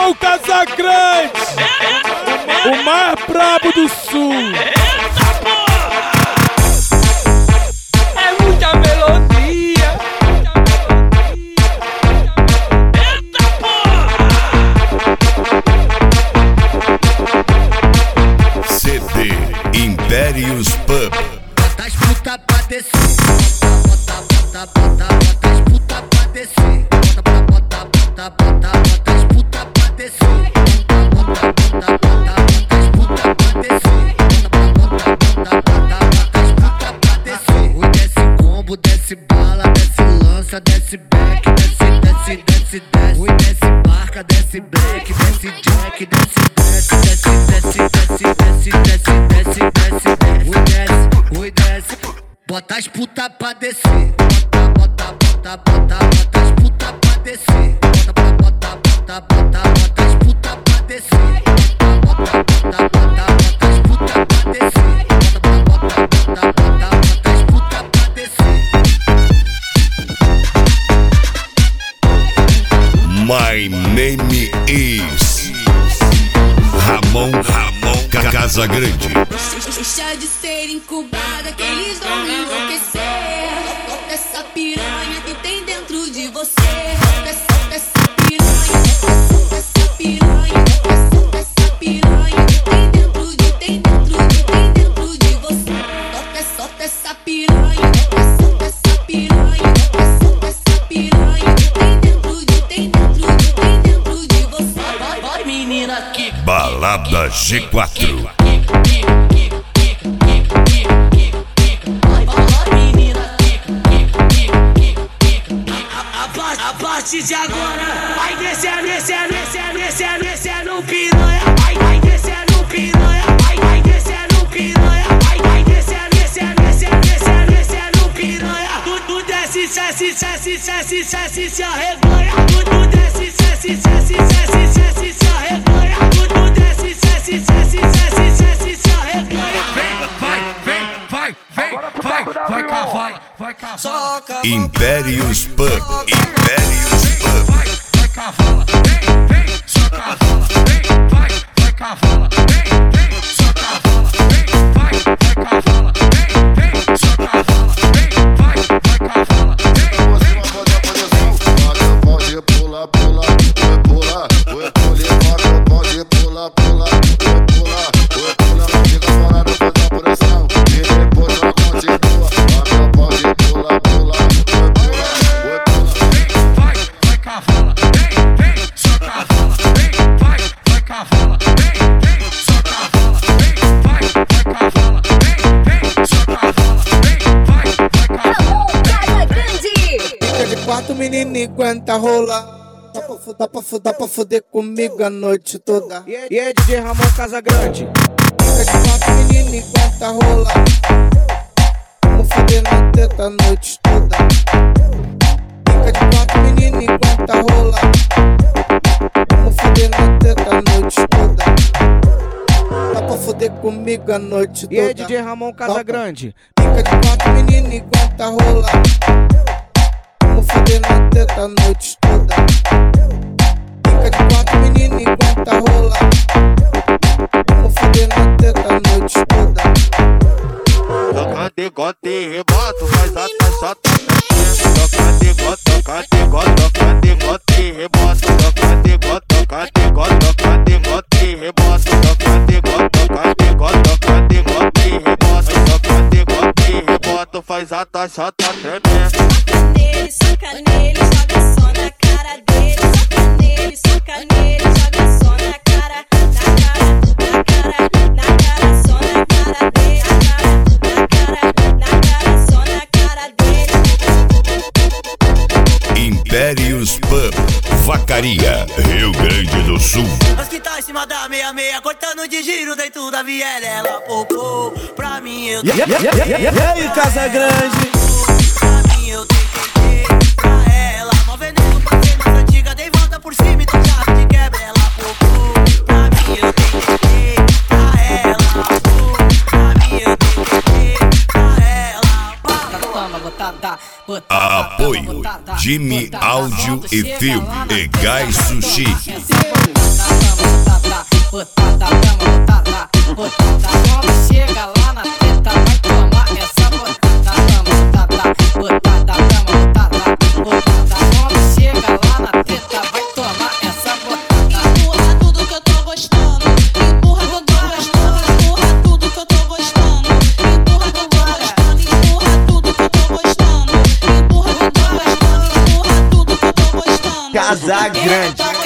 Ramon Casagrande, o mais brabo do sul. É muita melodia. Eita porra! CD Impérios Pub. Bota as puta pra descer. Bota as puta pra descer. Bota as puta pra descer. Bota as puta pra descer. Bota as puta pra descer. Oi, desce combo, desce bala, desce lança, desce back, desce. Oi, desce barca, desce black, desce jack, desce. Oi, desce. Bota as puta pra descer. Bota as puta pra descer. Bota as puta pra descer. Bota as puta pra descer. Bota as puta pra descer. My name is Ramon Casagrande. Deixa de ser incubada que eles vão enlouquecer. Solta essa piranha que tem dentro de você. Solta essa piranha. Solta essa piranha. Solta essa piranha que tem dentro de você. Solta essa piranha. Solta essa piranha. Solta essa piranha que tem dentro de você. Vai menina aqui. Balada G4. A partir de agora, vai descer no piranha. Vai descer no piranha. Vai descer no piranha. Vai descer no piranha. Tu desce, se arreganha. Tu desce, se arreganha. Tu desce, se arreganha. Vai cavala, vai cavala. Impérios Pub. Vai cavala, vem, só cavala, vai cavala, vem, só cavala, vai cavala, vem, só cavala, vai cavala, Pode pular, pode pular, fica parado, faz a pressão e depois ela continua. Pode pular, vai cavala, vem, só cavala, vai cavala, vem, só cavala, vai cavala, vem, só cavala, vai cavala. Fica de quatro, menino, e aguenta rolar. Dá pra fuder comigo a noite toda. E é DJ Ramon Casagrande. Fica de quatro, menino, e aguenta rolar. Vamos fuder na teta a noite toda. Fica de quatro, menino, e aguenta rolar. Vamos fuder na teta a noite toda. Dá pra fuder comigo a noite toda. E é DJ Ramon Casagrande. Fica de quatro, menino, e aguenta rolar. Vamos fuder na teta a noite toda. Fica de quatro, menino, e aguenta rolar. Vamos fuder na teta a noite toda. toca de gota e rebota, faz a taxa, toca de gota e rebota, toca de gota e rebota, faz a taxa, tá tremendo. Soca nele, joga só na cara dele. Soca nele, joga só na cara, só na cara dele. Só na cara dele. Impérios Pub, Vacaria, Rio Grande do Sul. As que tá em cima da 66, cortando de giro dentro da viela. Ela popou, pra mim eu tenho. E aí, Casagrande? Pra mim eu tenho pra ela. Mó veneno pra ser mais antiga, dei volta por cima e tu já de quebra. Ela popou, pra mim eu tenho pra ela. Pra mim eu tenho pra ela. Toma, botada. Apoio Jimmy Áudio e Filme e Gás Sushi. botada, botada, dama botada, botada. Quando chega lá na teta vai tomar essa botada, dama botada, botada, dama botada, botada. Quando chega lá na teta vai tomar essa botada. Empurra tudo que eu tô gostando, empurra que eu tô gostando, empurra tudo que eu tô gostando, empurra que eu tô gostando, empurra tudo que eu tô gostando, empurra que eu tô gostando, empurra tudo que eu tô gostando. Casa Grande.